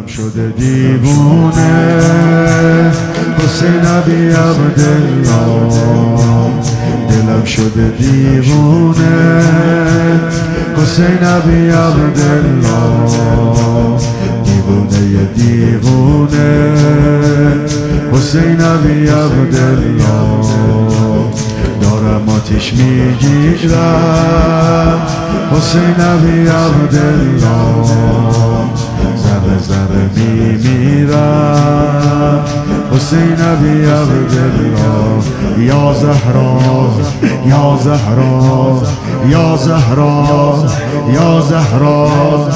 دلم شده دیوونه حسین ابی عبدالله، دلم شده دیوونه حسین ابی عبدالله، دیوونه دیوونه حسین ابی عبدالله، دارم آتیش میگیرم حسین ابی عبدالله، ذره ذره میمیرم حسین ابی عبدالله، یا زهرا یا زهرا یا زهرا یا زهرا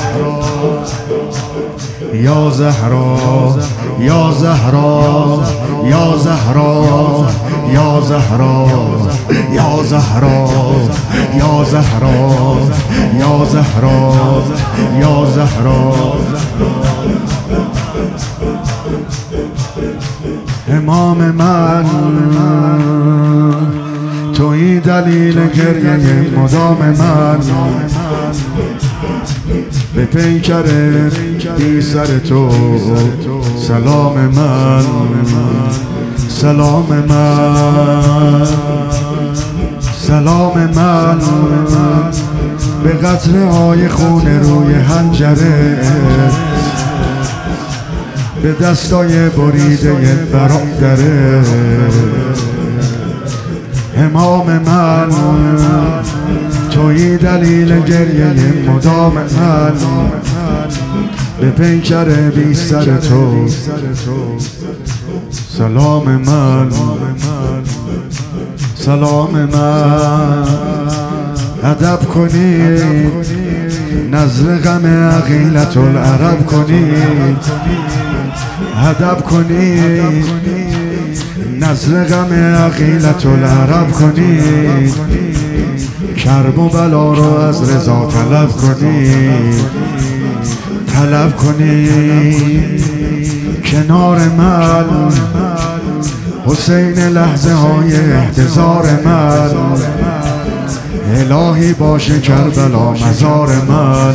یا زهرا یا زهرا یا زهرا یا زهرا یا زهرا یا زهرا یا زهرا یا زهرا، امام من تویی دلیل گریه مدام من، به پیکر بی سر تو سلام من، سلام من، سلام من، به قطره های خون روی حنجره، به دستای بریده برادره، امام من تویی دلیل گریه مدام من، به پیکر بی سر تو سلام من، سلام من، ادب کنید نظر غم عقیلت العرب کنید، ادب کنید نظر غم عقیلت العرب کنید، کرب و بلا رو از رضا طلب کنید، طلب کنید کنار من حسین لحظه های احتضار من، الهی باشه کربلا مزار من،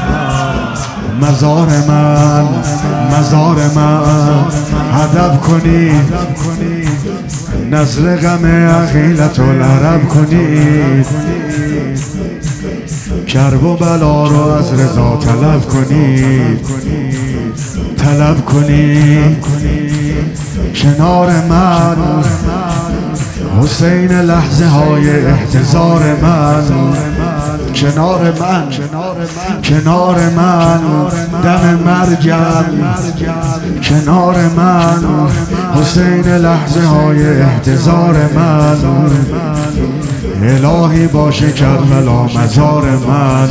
مزار من، مزار من، ادب کنید نظر غم عقیلت العرب کنید، کرب و بلا رو از رضا طلب کنید، طلب کنید کنار من حسین لحظه های احتضار من، کنار من، کنار من دم مرگم، کنار من حسین لحظه های احتضار من، الهی باشه کربلا مزار من،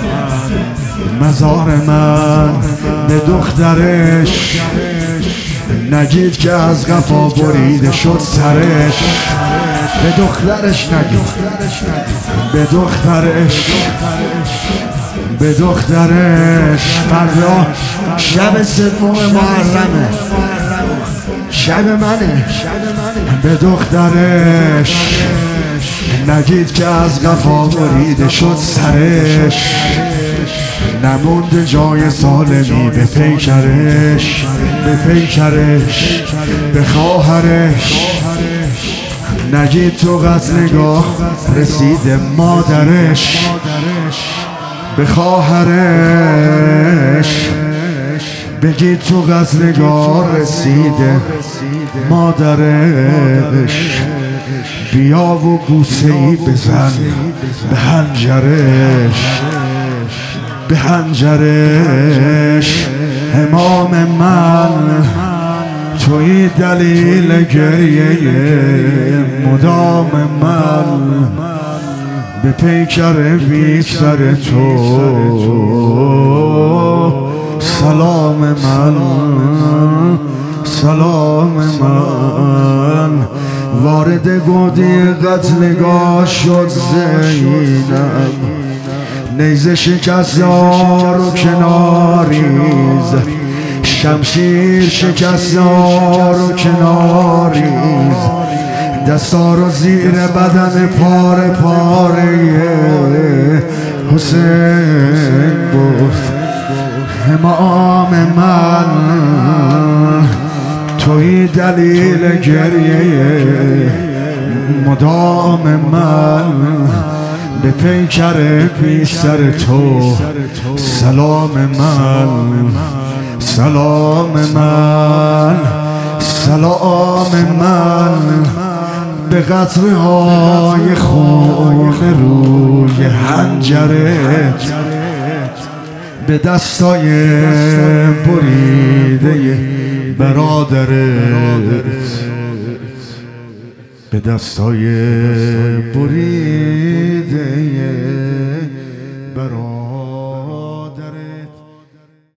مزار من، به دخترش نگید که از قفا بریده شد سرش، به دخترش نگید، به دخترش، به دخترش، فردا شب سوم محرمه، شب منه، به دخترش نگید که از قفا بریده شد سرش، نمونده جای سالمی به پیکرش، به پیکرش، به خواهرش نگید تو قتلگاه رسیده مادرش، به خواهرش بگید تو قتلگاه رسیده مادرش، بیا و بوسه‌ای بزن به حنجرش، به حنجرش، امام من توی دلیل گریه مدام من، به پیکر بی سر تو سلام من، سلام من، وارد گودی قتلگاه شد زینب، نیزه شکست یار و کناریز، شمشیر شکست یار و کناریز، دستا رو زیر بدن پاره پاره حسین بود، امام من توی دلیل گریه مدام من به پیکر بیشتر تو. سلام من، سلام من، سلام من به قطره های خون روی حنجرت، به دستای بریده برادرت، به دستای بریده